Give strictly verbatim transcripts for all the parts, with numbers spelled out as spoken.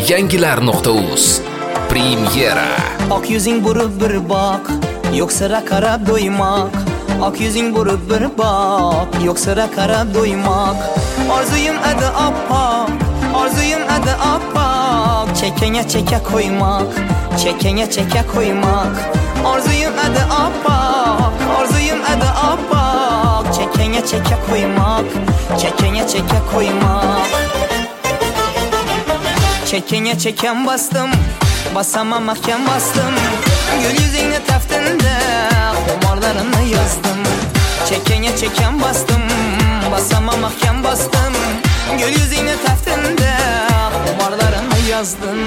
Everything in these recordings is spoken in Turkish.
yangilar nuqta uz Premyera. Ak yüzing burib bir bak, yok sıra karab doymak. Ak yüzing burib bir bak, yok sıra karab doymak. Arzuyum adı appak, arzuyum adı appak. Çekene çeke koymak, çekene çeke koymak. Arzuyum adı appak, arzuyum adı appak. Çekene çeke koymak, çekene çeke koymak. Çekene çeken bastım, basamam mahkem bastım. Gül yüzüne teftinde kumarlarını yazdım. Çekene çeken bastım, basamam mahkem bastım. Gül yüzüne teftinde kumarlarını yazdım.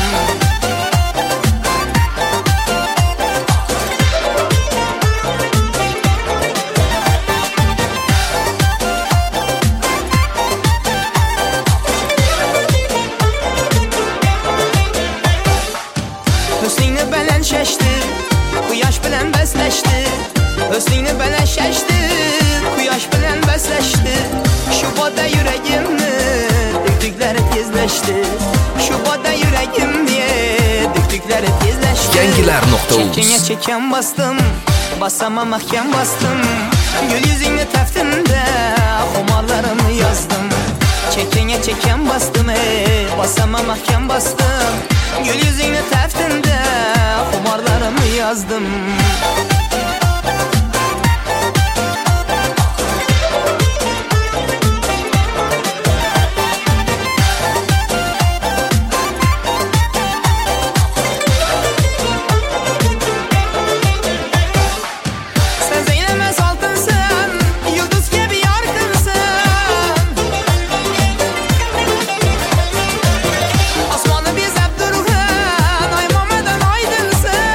Hüsnü'nü belen şeşti, kuyaş bilen besleşti. Hüsnü'nü belen şeşti, kuyaş bilen besleşti. Şu bada yüreğimni düktükleri tezleşti. Şu bada yüreğim diye düktükleri tezleşti. yangilar nuqta uz Çekene çeken bastım, basamam mahkem bastım. Gül yüzüne teftinde kumarlarımı yazdım. Çekene çeken bastım, ey, basamam mahkem bastım. Gül yüzüne teftinde kumarlarımı yazdım. Sen zeylemez altınsın, yıldız gibi yarkınsın. Asmanı bizep durğun, aymamadan aydınsın.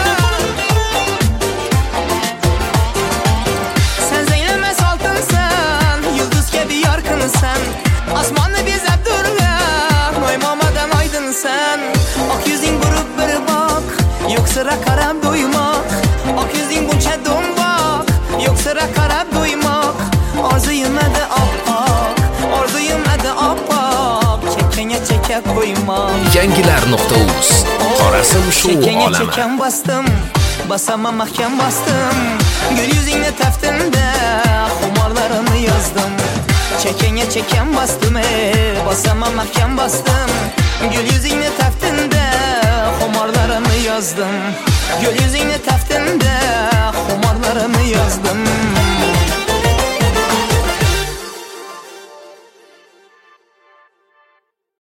Sen zeylemez altınsın, yıldız gibi yarkınsın. Asmanı bizep durğun, aymamadan aydınsın. Ak yüzün vurup bir bak, yok sıra karab doymak. Ak yüzün bunça dombak, yok sıra karab doymak. Arzuyum adı appak, arzuyum adı appak. Çekene çeke koymak. yangilar nuqta uz Qorasim shu Çekene olami. çeken bastım, basamam mahkem bastım. Gül yüzüne teftinde kumarlarını yazdım. Çekene çeken bastım, ey, basamam mahkem bastım. Gül yüzüne teftinde kumarlarını yazdım. Gül yüzüne teftinde kumarlarını yazdım.